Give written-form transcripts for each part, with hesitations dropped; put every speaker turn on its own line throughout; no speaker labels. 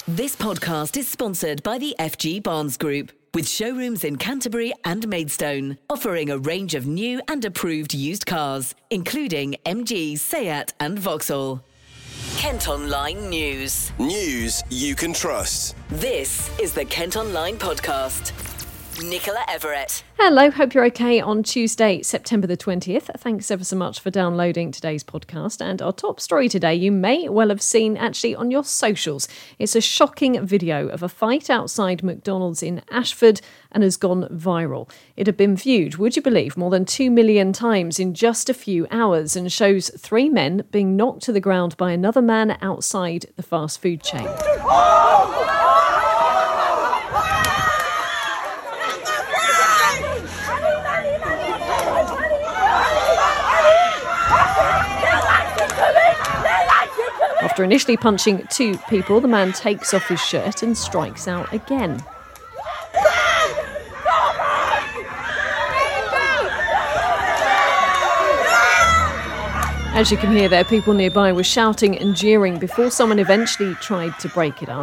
This podcast is sponsored by the FG Barnes Group, with showrooms in Canterbury and Maidstone, offering a range of new and approved used cars, including MG, Seat and Vauxhall. Kent Online News.
News you can trust.
This is the Kent Online Podcast. Nicola Everett.
Hello, hope you're okay on Tuesday, September the 20th. Thanks ever so much for downloading today's podcast. And our top story today you may well have seen actually on your socials. It's a shocking video of a fight outside McDonald's in Ashford and has gone viral. It had been viewed, would you believe, more than 2 million times in just a few hours and shows 3 men being knocked to the ground by another man outside the fast food chain. After initially punching 2 people, the man takes off his shirt and strikes out again. As you can hear there, people nearby were shouting and jeering before someone eventually tried to break it up.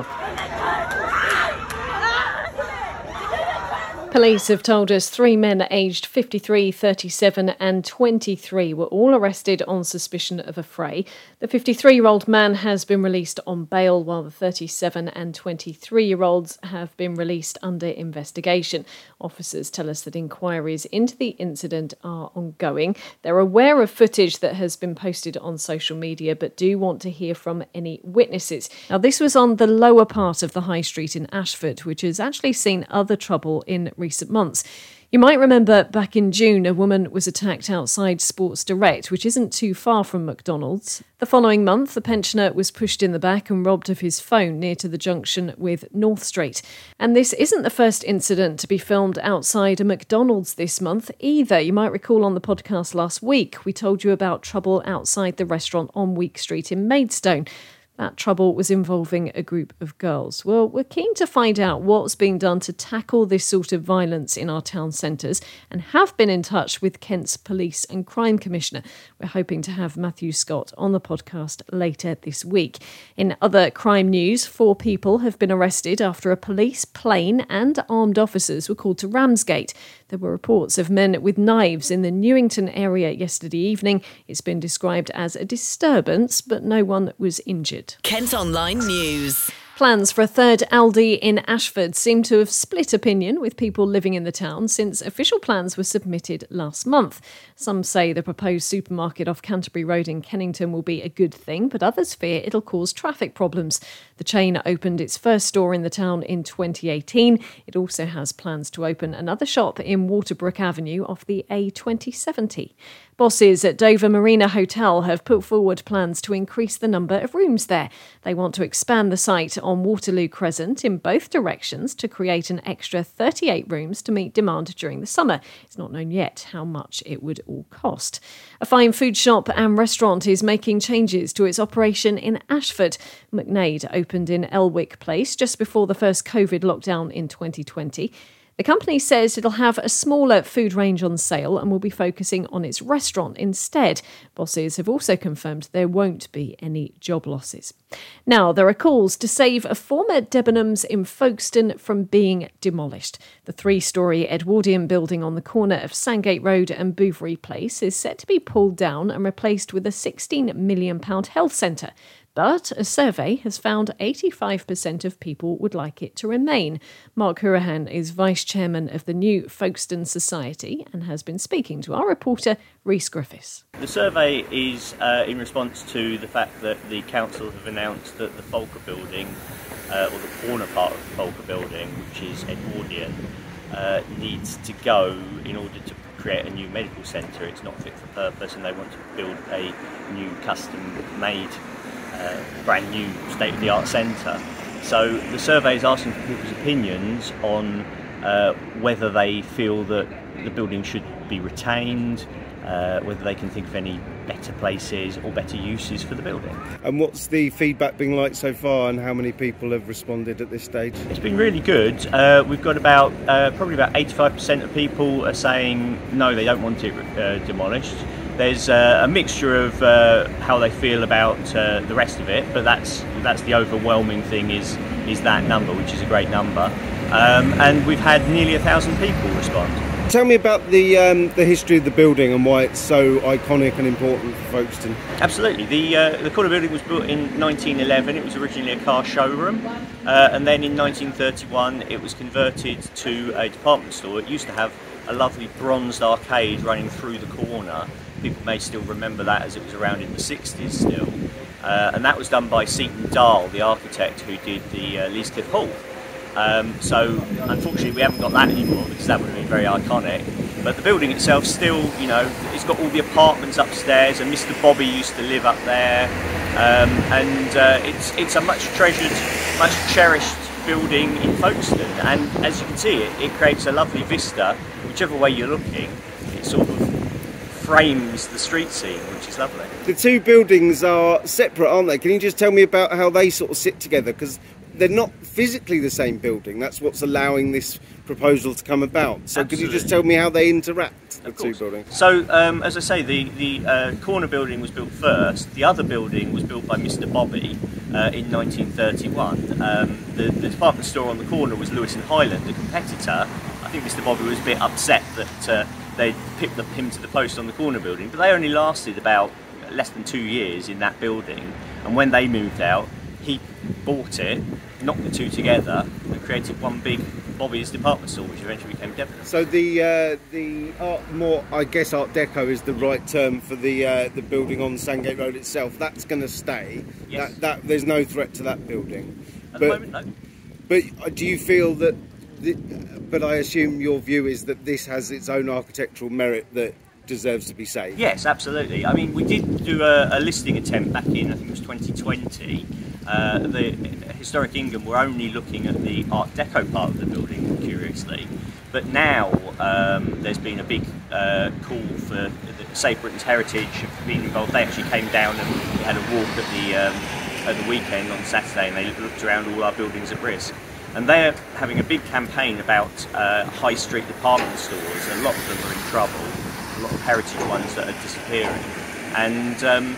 Police have told us 3 men aged 53, 37 and 23 were all arrested on suspicion of a fray. The 53-year-old man has been released on bail, while the 37 and 23-year-olds have been released under investigation. Officers tell us that inquiries into the incident are ongoing. They're aware of footage that has been posted on social media, but do want to hear from any witnesses. Now, this was on the lower part of the High Street in Ashford, which has actually seen other trouble in recent months. You might remember back in June, a woman was attacked outside Sports Direct, which isn't too far from McDonald's. The following month, the pensioner was pushed in the back and robbed of his phone near to the junction with North Street. And this isn't the first incident to be filmed outside a McDonald's this month either. You might recall on the podcast last week, we told you about trouble outside the restaurant on Week Street in Maidstone. That trouble was involving a group of girls. Well, we're keen to find out what's being done to tackle this sort of violence in our town centres and have been in touch with Kent's Police and Crime Commissioner. We're hoping to have Matthew Scott on the podcast later this week. In other crime news, 4 people have been arrested after a police plane and armed officers were called to Ramsgate. There were reports of men with knives in the Newington area yesterday evening. It's been described as a disturbance, but no one was injured.
Kent Online News.
Plans for a third Aldi in Ashford seem to have split opinion with people living in the town since official plans were submitted last month. Some say the proposed supermarket off Canterbury Road in Kennington will be a good thing, but others fear it'll cause traffic problems. The chain opened its first store in the town in 2018. It also has plans to open another shop in Waterbrook Avenue off the A2070. Bosses at Dover Marina Hotel have put forward plans to increase the number of rooms there. They want to expand the site on Waterloo Crescent in both directions to create an extra 38 rooms to meet demand during the summer. It's not known yet how much it would all cost. A fine food shop and restaurant is making changes to its operation in Ashford. McNaid opened in Elwick Place just before the first COVID lockdown in 2020. The company says it'll have a smaller food range on sale and will be focusing on its restaurant instead. Bosses have also confirmed there won't be any job losses. Now, there are calls to save a former Debenhams in Folkestone from being demolished. The 3-storey Edwardian building on the corner of Sandgate Road and Bouverie Place is set to be pulled down and replaced with a £16 million health centre. But a survey has found 85% of people would like it to remain. Mark Hurahan is vice chairman of the new Folkestone Society and has been speaking to our reporter, Rhys Griffiths.
The survey is in response to the fact that the council have announced that the Folker building, or the corner part of the Folker building, which is Edwardian, needs to go in order to create a new medical centre. It's not fit for purpose and they want to build a new custom-made brand new state-of-the-art centre. So the survey is asking for people's opinions on whether they feel that the building should be retained, whether they can think of any better places or better uses for the building.
And what's the feedback been like so far and how many people have responded at this stage?
It's been really good. We've got probably about 85% of people are saying no, they don't want it demolished. There's a mixture of how they feel about the rest of it, but that's the overwhelming thing is that number, which is a great number. And we've had nearly 1,000 people respond.
Tell me about the history of the building and why it's so iconic and important for Folkestone.
Absolutely. The corner building was built in 1911. It was originally a car showroom, and then in 1931 it was converted to a department store. It used to have a lovely bronzed arcade running through the corner. People may still remember that, as it was around in the 60s still. And that was done by Seton Dahl, the architect who did the Leascliffe Hall. So unfortunately we haven't got that anymore, because that would have been very iconic. But the building itself still, it's got all the apartments upstairs, and Mr. Bobby used to live up there. It's a much treasured, much cherished building in Folkestone. And as you can see, it creates a lovely vista. Whichever way you're looking, it sort of frames the street scene, which is lovely.
The two buildings are separate, aren't they? Can you just tell me about how they sort of sit together? Because they're not physically the same building. That's what's allowing this proposal to come about. So
Absolutely.
Could you just tell me how they interact, the two buildings?
So, as I say, the corner building was built first. The other building was built by Mr. Bobby in 1931. The department store on the corner was Lewis and Highland, a competitor. I think Mr. Bobby was a bit upset that they picked him to the post on the corner building, but they only lasted about less than 2 years in that building. And when they moved out, he bought it, knocked the two together, and created one big Bobby's department store, which eventually became Debenhams.
So the Art Deco is the right term for the building on Sandgate Road itself. That's going to stay.
Yes.
That there's no threat to that building.
At the moment, no.
But do you feel that? But I assume your view is that this has its own architectural merit that deserves to be saved.
Yes, absolutely. I mean, we did do a listing attempt back in, I think it was 2020. The Historic Ingham were only looking at the Art Deco part of the building, curiously. But now there's been a big call for the Save Britain's Heritage being involved. They actually came down and had a walk at the weekend on Saturday, and they looked around all our buildings at risk. And they're having a big campaign about high street department stores. A lot of them are in trouble. A lot of heritage ones that are disappearing. And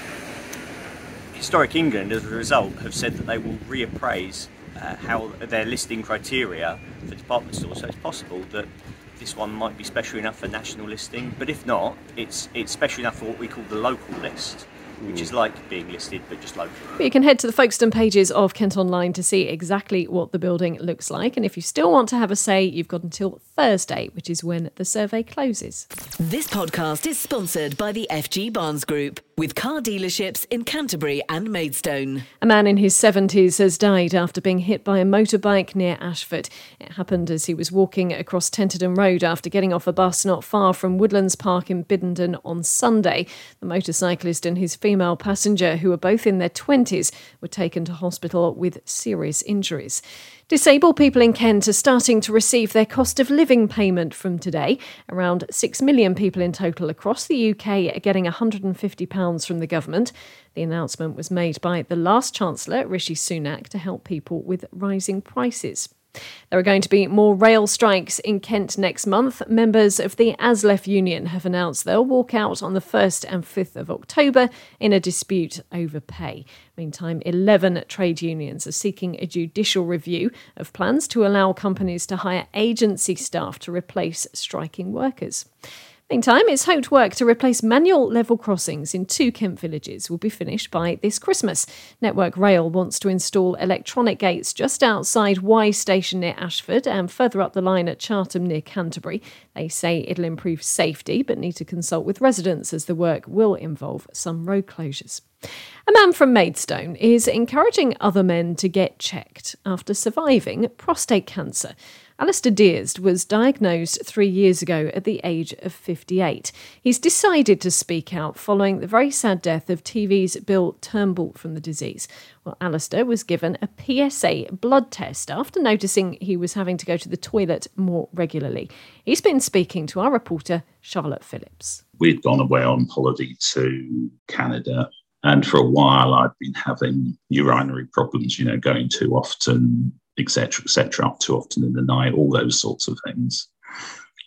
Historic England, as a result, have said that they will reappraise how their listing criteria for department stores. So it's possible that this one might be special enough for national listing, but if not, it's special enough for what we call the local list, which is like being listed but just local.
You can head to the Folkestone pages of Kent Online to see exactly what the building looks like, and if you still want to have a say, you've got until Thursday, which is when the survey closes.
This podcast is sponsored by the FG Barnes Group, with car dealerships in Canterbury and Maidstone.
A man in his 70s has died after being hit by a motorbike near Ashford. It happened as he was walking across Tenterden Road after getting off a bus not far from Woodlands Park in Biddenden on Sunday. The motorcyclist and his female passenger, who were both in their 20s, were taken to hospital with serious injuries. Disabled people in Kent are starting to receive their cost of living payment from today. Around 6 million people in total across the UK are getting £150 from the government. The announcement was made by the last Chancellor, Rishi Sunak, to help people with rising prices. There are going to be more rail strikes in Kent next month. Members of the ASLEF union have announced they'll walk out on the 1st and 5th of October in a dispute over pay. Meantime, 11 trade unions are seeking a judicial review of plans to allow companies to hire agency staff to replace striking workers. Meantime, it's hoped work to replace manual level crossings in 2 Kent villages will be finished by this Christmas. Network Rail wants to install electronic gates just outside Y Station near Ashford and further up the line at Chartham near Canterbury. They say it'll improve safety but need to consult with residents as the work will involve some road closures. A man from Maidstone is encouraging other men to get checked after surviving prostate cancer. Alistair Dearst was diagnosed 3 years ago at the age of 58. He's decided to speak out following the very sad death of TV's Bill Turnbull from the disease. Well, Alistair was given a PSA blood test after noticing he was having to go to the toilet more regularly. He's been speaking to our reporter, Charlotte Phillips.
We'd gone away on holiday to Canada, and for a while I'd been having urinary problems, going too often, etc., up too often in the night, all those sorts of things.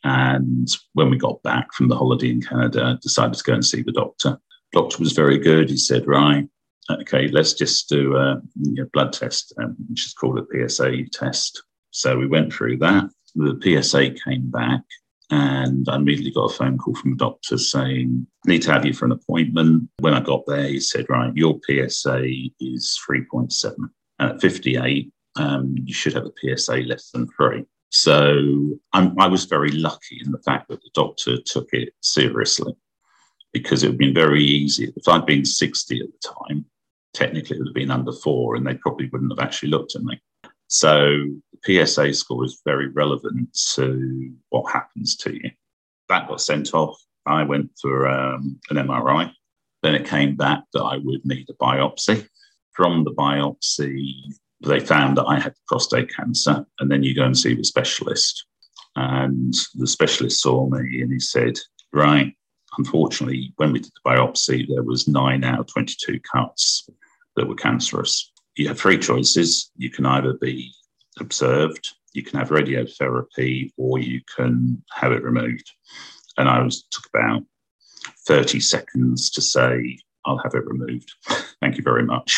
And when we got back from the holiday in Canada, I decided to go and see the doctor. Doctor was very good. He said, right, okay, let's just do a blood test, which is called a PSA test. So we went through that. The PSA came back, and I immediately got a phone call from the doctor saying, need to have you for an appointment. When I got there, he said, right, your PSA is 3.7. And at 58, you should have a PSA less than 3. So I was very lucky in the fact that the doctor took it seriously, because it would have been very easy. If I'd been 60 at the time, technically it would have been under 4, and they probably wouldn't have actually looked at me. So the PSA score is very relevant to what happens to you. That got sent off. I went for an MRI. Then it came back that I would need a biopsy. From the biopsy, they found that I had prostate cancer, and then you go and see the specialist. And the specialist saw me and he said, right, unfortunately, when we did the biopsy, there was 9 out of 22 cuts that were cancerous. You have 3 choices. You can either be observed, you can have radiotherapy, or you can have it removed. And I took about 30 seconds to say, I'll have it removed. Thank you very much.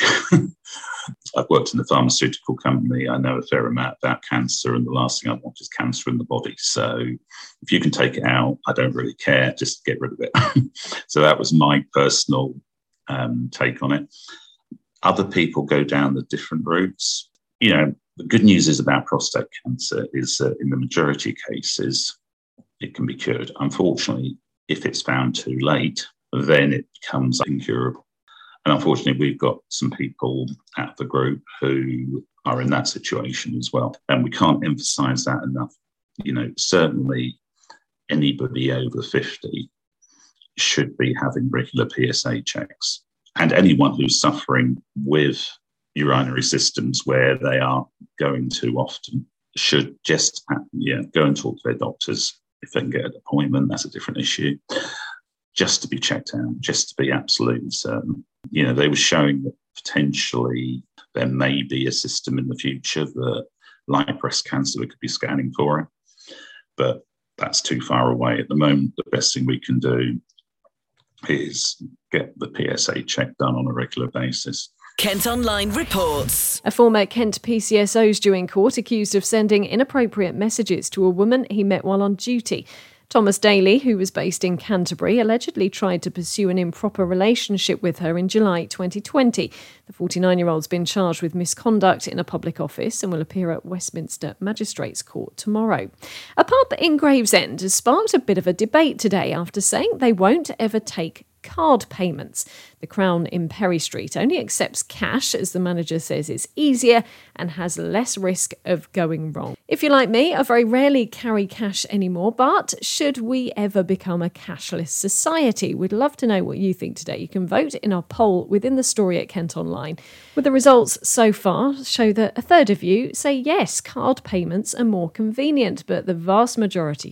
I've worked in a pharmaceutical company. I know a fair amount about cancer, and the last thing I want is cancer in the body. So if you can take it out, I don't really care. Just get rid of it. So that was my personal take on it. Other people go down the different routes. The good news is about prostate cancer is that in the majority of cases, it can be cured. Unfortunately, if it's found too late, then it becomes incurable. And unfortunately, we've got some people at the group who are in that situation as well. And we can't emphasize that enough. Certainly anybody over 50 should be having regular PSA checks. And anyone who's suffering with urinary systems where they are going too often should just go and talk to their doctors. If they can get an appointment, that's a different issue. Just to be checked out, just to be absolutely certain. They were showing that potentially there may be a system in the future that, like breast cancer, we could be scanning for it. But that's too far away at the moment. The best thing we can do is get the PSA check done on a regular basis.
Kent Online reports.
A former Kent PCSO is due in court accused of sending inappropriate messages to a woman he met while on duty. Thomas Daly, who was based in Canterbury, allegedly tried to pursue an improper relationship with her in July 2020. The 49-year-old's been charged with misconduct in a public office and will appear at Westminster Magistrates Court tomorrow. A pub in Gravesend has sparked a bit of a debate today after saying they won't ever take card payments. The Crown in Perry Street only accepts cash, as the manager says it's easier and has less risk of going wrong. If you're like me, I very rarely carry cash anymore, but should we ever become a cashless society? We'd love to know what you think today. You can vote in our poll within the story at Kent Online. With the results so far show that a third of you say yes, card payments are more convenient, but the vast majority,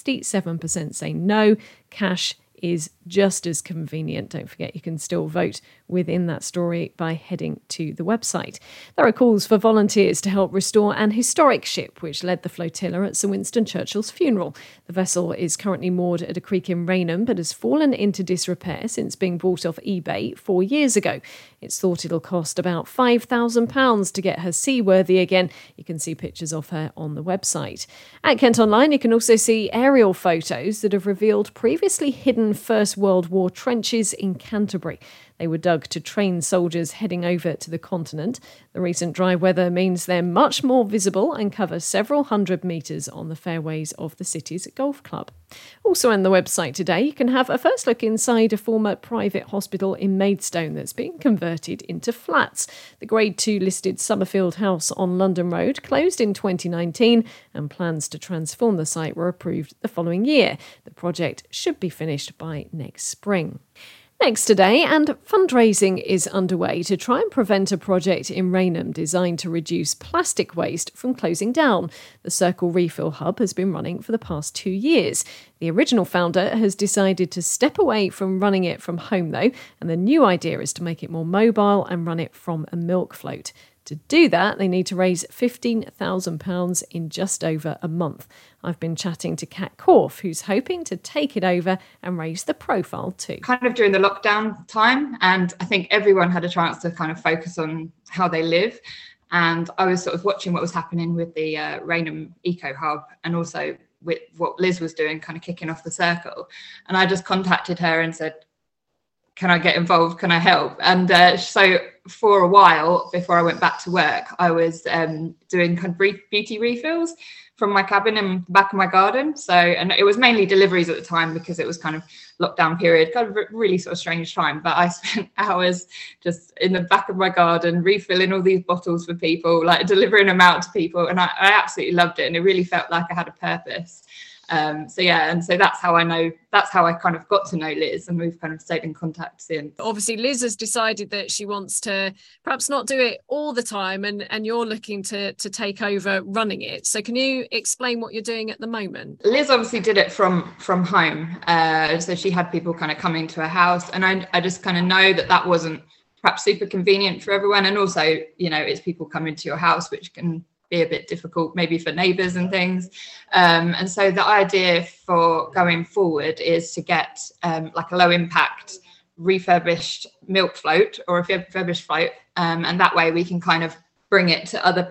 67%, say no, cash is just as convenient. Don't forget, you can still vote within that story by heading to the website. There are calls for volunteers to help restore an historic ship which led the flotilla at Sir Winston Churchill's funeral. The vessel is currently moored at a creek in Rainham but has fallen into disrepair since being bought off eBay 4 years ago. It's thought it'll cost about £5,000 to get her seaworthy again. You can see pictures of her on the website. At Kent Online, you can also see aerial photos that have revealed previously hidden First World War trenches in Canterbury. They were dug to train soldiers heading over to the continent. The recent dry weather means they're much more visible and cover several hundred metres on the fairways of the city's golf club. Also on the website today, you can have a first look inside a former private hospital in Maidstone that's being converted into flats. The Grade 2 listed Summerfield House on London Road closed in 2019 and plans to transform the site were approved the following year. The project should be finished by next spring. Next today, and fundraising is underway to try and prevent a project in Rainham designed to reduce plastic waste from closing down. The Circle Refill Hub has been running for the past 2 years. The original founder has decided to step away from running it from home though, and the new idea is to make it more mobile and run it from a milk float. To do that, they need to raise £15,000 in just over a month. I've been chatting to Kat Korf, who's hoping to take it over and raise the profile too.
Kind of during the lockdown time, and I think everyone had a chance to kind of focus on how they live. And I was sort of watching what was happening with the Rainham Eco Hub, and also with what Liz was doing, kind of kicking off the circle. And I just contacted her and said, can I get involved? Can I help? And so for a while, before I went back to work, I was doing kind of beauty refills from my cabin in the back of my garden. So, and it was mainly deliveries at the time because it was kind of lockdown period, kind of really sort of strange time. But I spent hours just in the back of my garden, refilling all these bottles for people, like delivering them out to people. And I absolutely loved it. And it really felt like I had a purpose. And so that's how I kind of got to know Liz, and we've kind of stayed in contact since.
Obviously Liz has decided that she wants to perhaps not do it all the time, and you're looking to take over running it. So can you explain what you're doing at the moment?
Liz obviously did it from home, so she had people kind of coming to her house, and I just kind of know that wasn't perhaps super convenient for everyone, and also, you know, it's people coming to your house, which can be a bit difficult maybe for neighbours and things, and so the idea for going forward is to get like a low impact refurbished milk float or a refurbished float, and that way we can kind of bring it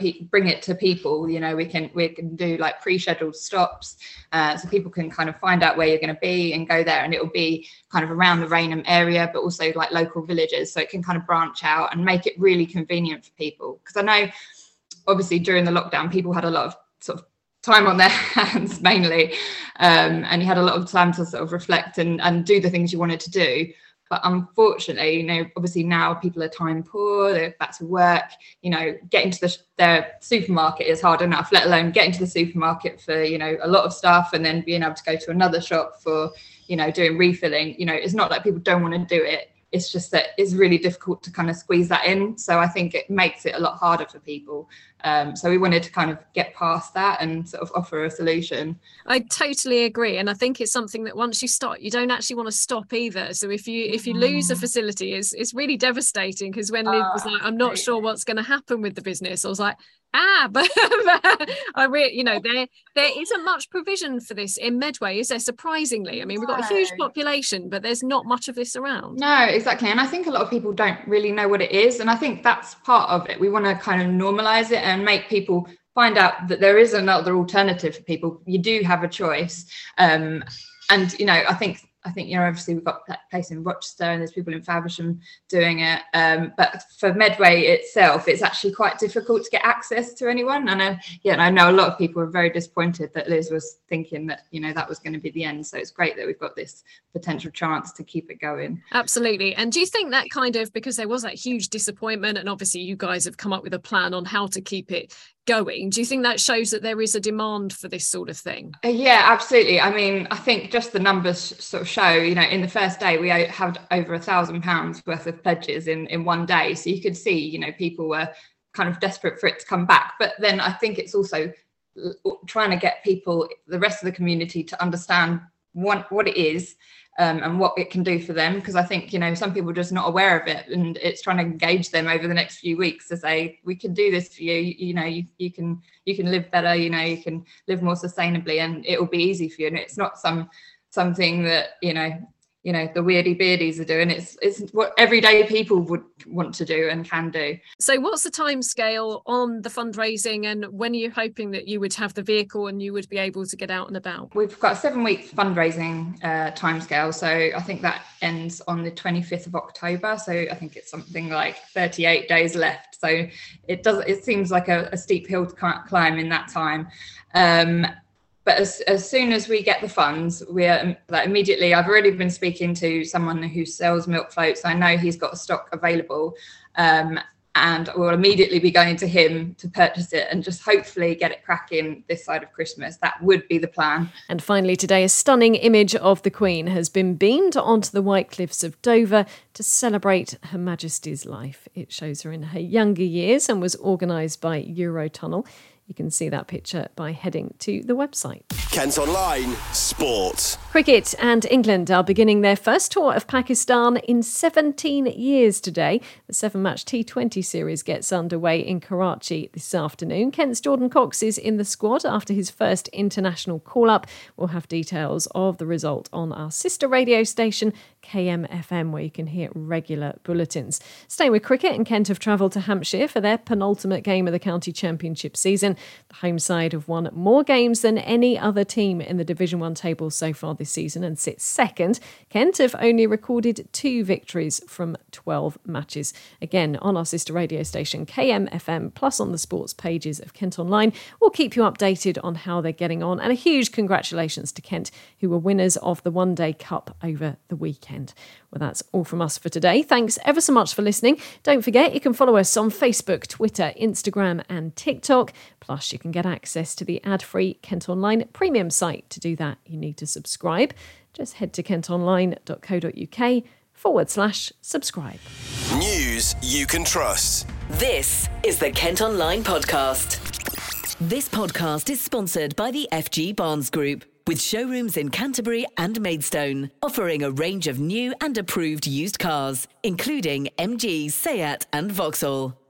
to people. You know, we can do like pre-scheduled stops, so people can kind of find out where you're going to be and go there, and it will be kind of around the Rainham area, but also like local villages, so it can kind of branch out and make it really convenient for people. Because I know obviously during the lockdown people had a lot of sort of time on their hands mainly, and you had a lot of time to sort of reflect and do the things you wanted to do. But unfortunately, you know, obviously now people are time poor, they're back to work, you know, getting to their supermarket is hard enough, let alone getting to the supermarket for, you know, a lot of stuff, and then being able to go to another shop for, you know, doing refilling. You know, it's not like people don't want to do it. It's just that it's really difficult to kind of squeeze that in. So I think it makes it a lot harder for people. So we wanted to kind of get past that and sort of offer a solution.
I totally agree. And I think it's something that once you start, you don't actually want to stop either. So if you lose a facility, it's really devastating, because when Liz was like, I'm not sure what's going to happen with the business, I was like, but I really, you know, there isn't much provision for this in Medway, is there? Surprisingly, I mean, we've got a huge population, but there's not much of this around.
No, exactly. And I think a lot of people don't really know what it is, and I think that's part of it. We want to kind of normalize it and make people find out that there is another alternative for people. You do have a choice, and you know, I think, you know, obviously we've got that place in Rochester and there's people in Faversham doing it. But for Medway itself, it's actually quite difficult to get access to anyone. And I know a lot of people are very disappointed that Liz was thinking that, you know, that was going to be the end. So it's great that we've got this potential chance to keep it going.
Absolutely. And do you think that kind of, because there was that huge disappointment, and obviously you guys have come up with a plan on how to keep it going, do you think that shows that there is a demand for this sort of thing?
Yeah, absolutely. I mean, I think just the numbers sort of show, you know, in the first day we had over £1,000 worth of pledges in one day. So you could see, you know, people were kind of desperate for it to come back. But then I think it's also trying to get people, the rest of the community, to understand what it is, and what it can do for them. Because I think, you know, some people are just not aware of it, and it's trying to engage them over the next few weeks to say, we can do this for you. You know, you can live better, you know, you can live more sustainably, and it will be easy for you. And it's not something that, you know, the weirdy beardies are doing. It's what everyday people would want to do and can do.
So what's the time scale on the fundraising, and when are you hoping that you would have the vehicle and you would be able to get out and about?
We've got a 7-week fundraising time scale. So I think that ends on the 25th of October. So I think it's something like 38 days left. So it seems like a steep hill to climb in that time. But as soon as we get the funds, we're like immediately, I've already been speaking to someone who sells milk floats. I know he's got a stock available, and we'll immediately be going to him to purchase it and just hopefully get it cracking this side of Christmas. That would be the plan.
And finally today, a stunning image of the Queen has been beamed onto the White Cliffs of Dover to celebrate Her Majesty's life. It shows her in her younger years and was organised by Eurotunnel. You can see that picture by heading to the website.
Kent Online Sport.
Cricket and England are beginning their first tour of Pakistan in 17 years today. The 7-match T20 series gets underway in Karachi this afternoon. Kent's Jordan Cox is in the squad after his first international call-up. We'll have details of the result on our sister radio station, KMFM, where you can hear regular bulletins. Staying with cricket, and Kent have travelled to Hampshire for their penultimate game of the county championship season. The home side have won more games than any other team in the Division 1 table so far this season and sits second. Kent have only recorded 2 victories from 12 matches. Again, on our sister radio station KMFM, plus on the sports pages of Kent Online. We'll keep you updated on how they're getting on, and a huge congratulations to Kent, who were winners of the One Day Cup over the weekend. Well, that's all from us for today. Thanks ever so much for listening. Don't forget, you can follow us on Facebook, Twitter, Instagram and TikTok. Plus, you can get access to the ad-free Kent Online premium site. To do that, you need to subscribe. Just head to kentonline.co.uk/subscribe.
News you can trust.
This is the Kent Online Podcast. This podcast is sponsored by the FG Barnes Group, with showrooms in Canterbury and Maidstone, offering a range of new and approved used cars, including MG, Seat and Vauxhall.